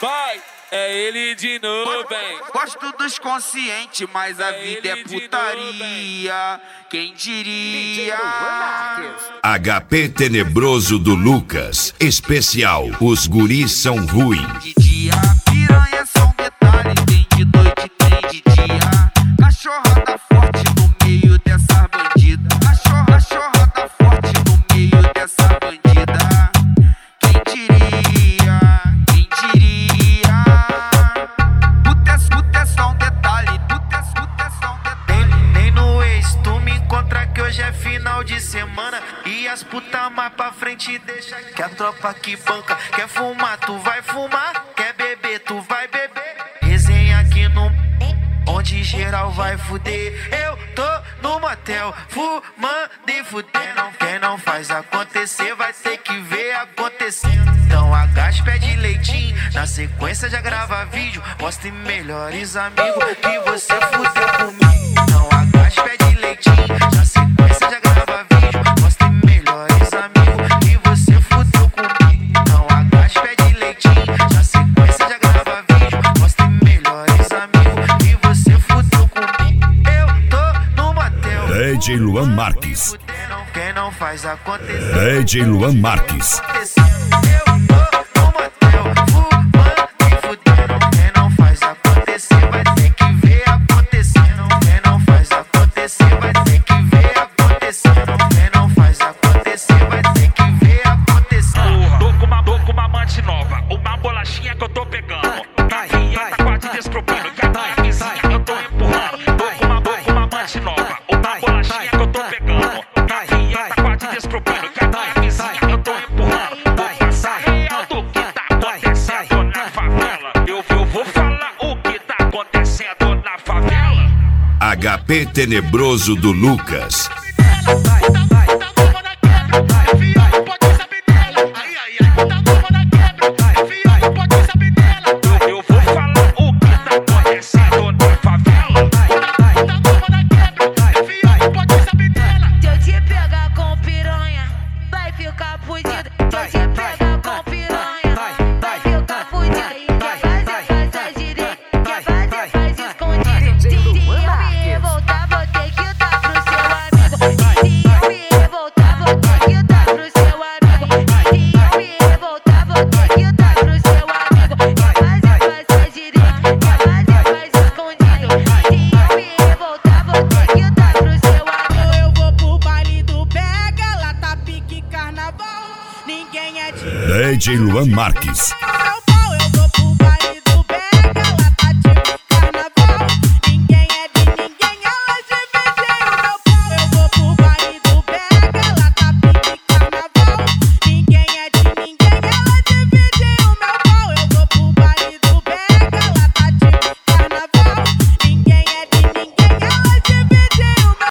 Vai, é ele de novo, hein? Gosto dos conscientes, mas a vida é putaria. Quem diria? HP Tenebroso do Lucas. Especial, os guris são ruins. De dia, piranha são detalhes. Tem de noite, tem de dia. Cachorrada forte no meio dessa bandida. Cachorrada forte no meio dessa bandida. Quem diria? Quem diria? Puta é só um detalhe. Puta é só um detalhe. Nem no ex tu me encontra que hoje é final de semana. E as puta mais pra frente deixa que a tropa que banca. Quer fumar, tu vai fumar. Quer beber, tu vai beber. Resenha aqui no onde geral vai fuder. Eu tô no motel fumando e fudendo. Quem não faz acontecer vai ter que ver acontecendo. Então agacha, pede leitinho. Na sequência já grava vídeo. Mostre melhores amigos que você fudeu comigo. Então agacha, pede leitinho. Na sequência já grava vídeo. Mostre melhores amigos que você fudeu comigo. Então agacha, pede leitinho. Na sequência já grava vídeo. Mostre melhores amigos que você fudeu comigo. Eu tô no motel. DJ Luan Marques. Quem não faz acontecer. DJ Luan Marques. Eu tô no motel fumando e fudendo. Quem não faz acontecer vai ter que ver acontecendo. Quem não faz acontecer vai ter que ver acontecendo. Quem não faz acontecer vai ter que ver acontecendo. Tô com uma amante nova, uma bolachinha que eu tô pegando. Tá quase despropando, que a vizinha eu tô empurrando. Tô com uma amante nova, uma bolachinha que eu tô pegando. Tá quase despropando, que a vizinha eu tô empurrando. Vou passar real do que tá acontecendo na favela. Eu vou falar o que tá acontecendo na favela. HP Tenebroso do Lucas. Eu vou falar o que tá acontecendo na favela. Se eu te pegar com piranha, vai ficar fudido. Se eu te pegar com piranha, vai ficar fudido. Quer fazer, faz direito. Quer fazer, faz escondido. Se eu me revoltar, vou ter que dar pro seu amigo. Se eu me revoltar, vou ter que dar pro seu amigo. Se eu me revoltar, vou ter que dar pro seu amigo. Quer fazer, faz direito. Quer fazer, faz escondido. Se eu me revoltar, vou ter que dar pro seu amigo. Eu vou pro baile do Pega, lá tá pique carnaval. Ninguém é de DJ Luan Marques.